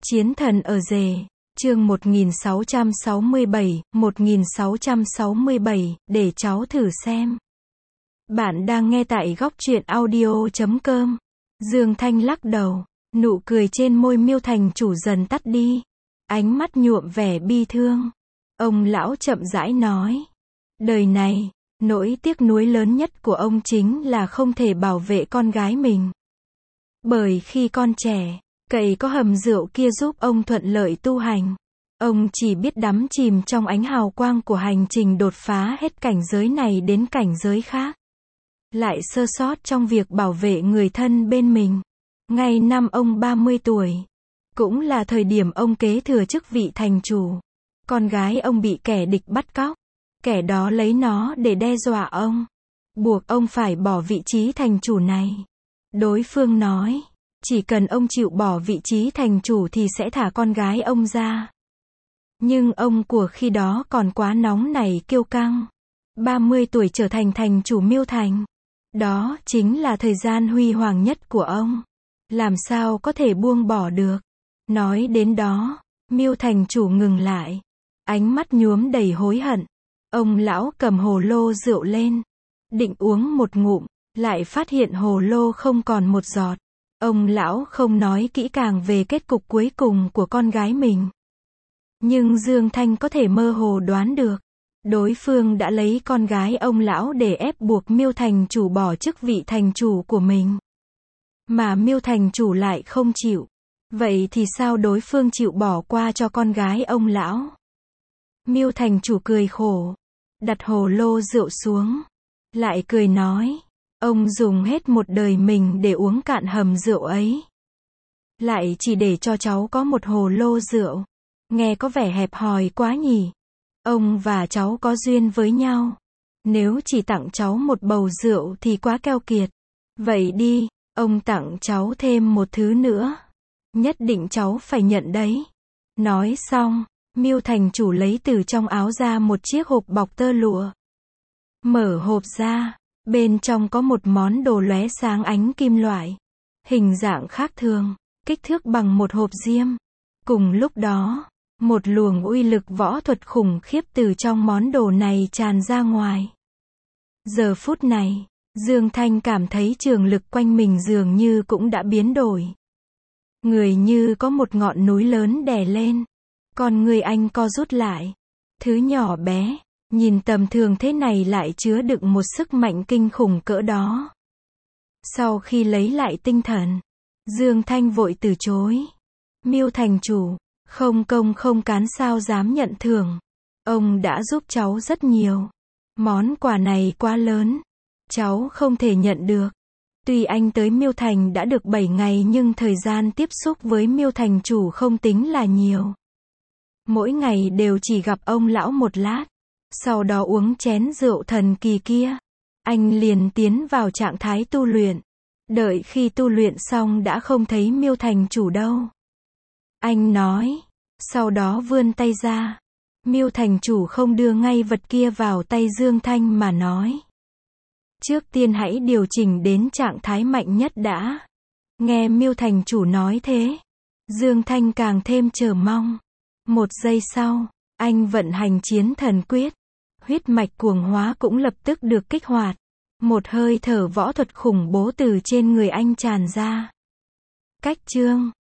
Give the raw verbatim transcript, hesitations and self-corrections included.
Chiến thần ở rể, chương một nghìn sáu trăm sáu mươi bảy, một nghìn sáu trăm sáu mươi bảy, để cháu thử xem. Bạn đang nghe tại góc truyện audio chấm com. Dương Thanh lắc đầu, nụ cười trên môi Miêu Thành Chủ dần tắt đi, ánh mắt nhuộm vẻ bi thương. Ông lão chậm rãi nói, đời này, nỗi tiếc nuối lớn nhất của ông chính là không thể bảo vệ con gái mình. Bởi khi con trẻ, cậy có hầm rượu kia giúp ông thuận lợi tu hành. Ông chỉ biết đắm chìm trong ánh hào quang của hành trình đột phá hết cảnh giới này đến cảnh giới khác. Lại sơ sót trong việc bảo vệ người thân bên mình. Ngay năm ông ba mươi tuổi, cũng là thời điểm ông kế thừa chức vị thành chủ. Con gái ông bị kẻ địch bắt cóc. Kẻ đó lấy nó để đe dọa ông, buộc ông phải bỏ vị trí thành chủ này. Đối phương nói, chỉ cần ông chịu bỏ vị trí thành chủ thì sẽ thả con gái ông ra. Nhưng ông của khi đó còn quá nóng nảy kiêu căng. ba mươi tuổi trở thành thành chủ Miêu Thành. Đó chính là thời gian huy hoàng nhất của ông. Làm sao có thể buông bỏ được. Nói đến đó, Miêu Thành Chủ ngừng lại. Ánh mắt nhuốm đầy hối hận. Ông lão cầm hồ lô rượu lên, định uống một ngụm, lại phát hiện hồ lô không còn một giọt. Ông lão không nói kỹ càng về kết cục cuối cùng của con gái mình. Nhưng Dương Thanh có thể mơ hồ đoán được, đối phương đã lấy con gái ông lão để ép buộc Miêu Thành Chủ bỏ chức vị thành chủ của mình. Mà Miêu Thành Chủ lại không chịu. Vậy thì sao đối phương chịu bỏ qua cho con gái ông lão? Miêu Thành Chủ cười khổ, đặt hồ lô rượu xuống, lại cười nói, ông dùng hết một đời mình để uống cạn hầm rượu ấy. Lại chỉ để cho cháu có một hồ lô rượu. Nghe có vẻ hẹp hòi quá nhỉ. Ông và cháu có duyên với nhau. Nếu chỉ tặng cháu một bầu rượu thì quá keo kiệt. Vậy đi, ông tặng cháu thêm một thứ nữa. Nhất định cháu phải nhận đấy. Nói xong, Miêu Thành Chủ lấy từ trong áo ra một chiếc hộp bọc tơ lụa. Mở hộp ra, bên trong có một món đồ lóe sáng ánh kim loại. Hình dạng khác thường, kích thước bằng một hộp diêm. Cùng lúc đó, một luồng uy lực võ thuật khủng khiếp từ trong món đồ này tràn ra ngoài. Giờ phút này, Dương Thanh cảm thấy trường lực quanh mình dường như cũng đã biến đổi. Người như có một ngọn núi lớn đè lên. Con người anh co rút lại. Thứ nhỏ bé, nhìn tầm thường thế này lại chứa đựng một sức mạnh kinh khủng cỡ đó. Sau khi lấy lại tinh thần, Dương Thanh vội từ chối. Miêu Thành Chủ, không công không cán sao dám nhận thưởng. Ông đã giúp cháu rất nhiều. Món quà này quá lớn. Cháu không thể nhận được. Tuy anh tới Miêu Thành đã được bảy ngày nhưng thời gian tiếp xúc với Miêu Thành Chủ không tính là nhiều. Mỗi ngày đều chỉ gặp ông lão một lát. Sau đó uống chén rượu thần kỳ kia. Anh liền tiến vào trạng thái tu luyện. Đợi khi tu luyện xong đã không thấy Miêu Thành Chủ đâu. Anh nói. Sau đó vươn tay ra. Miêu Thành Chủ không đưa ngay vật kia vào tay Dương Thanh mà nói. Trước tiên hãy điều chỉnh đến trạng thái mạnh nhất đã. Nghe Miêu Thành Chủ nói thế, Dương Thanh càng thêm chờ mong. Một giây sau, anh vận hành chiến thần quyết. Huyết mạch cuồng hóa cũng lập tức được kích hoạt. Một hơi thở võ thuật khủng bố từ trên người anh tràn ra. Cách chương